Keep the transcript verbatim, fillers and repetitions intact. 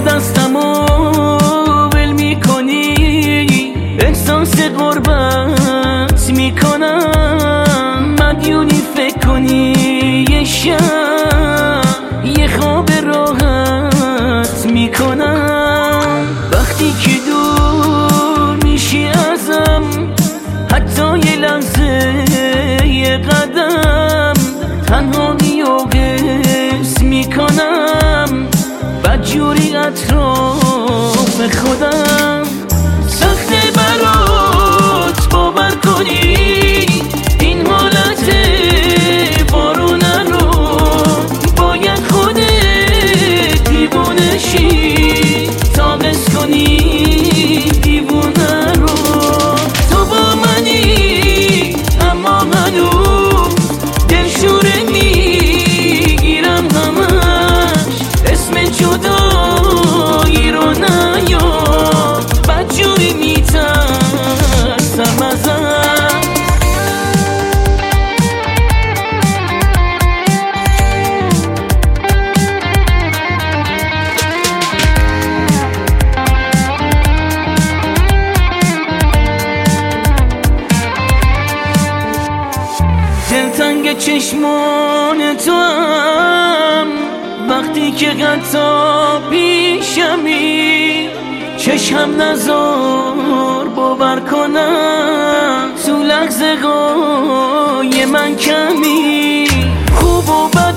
دستمو ول میکنی، احساس غربت میکنم. مدیونی فکر کنی یه شب یه خواب راحت میکنم. وقتی که دور میشی ازم، حتی یه لحظه یه قدم تنهایی و حس میکنم. بدجوری اطراف خودم، سخته برات باور کنی این حالت بارونه رو. باید خودت دیوونه شی تا قص کنی دیوونه رو. تو با منی اما هنوز دلشوره میگیرم همش. اسم جدایی رو نیار، بدجوری میترسم ازم. دلتنگ چشمان تو هم وقتی که حتی پیشمی. چشم نزار باور کنم تو لحظه های من کمی. خوب و بد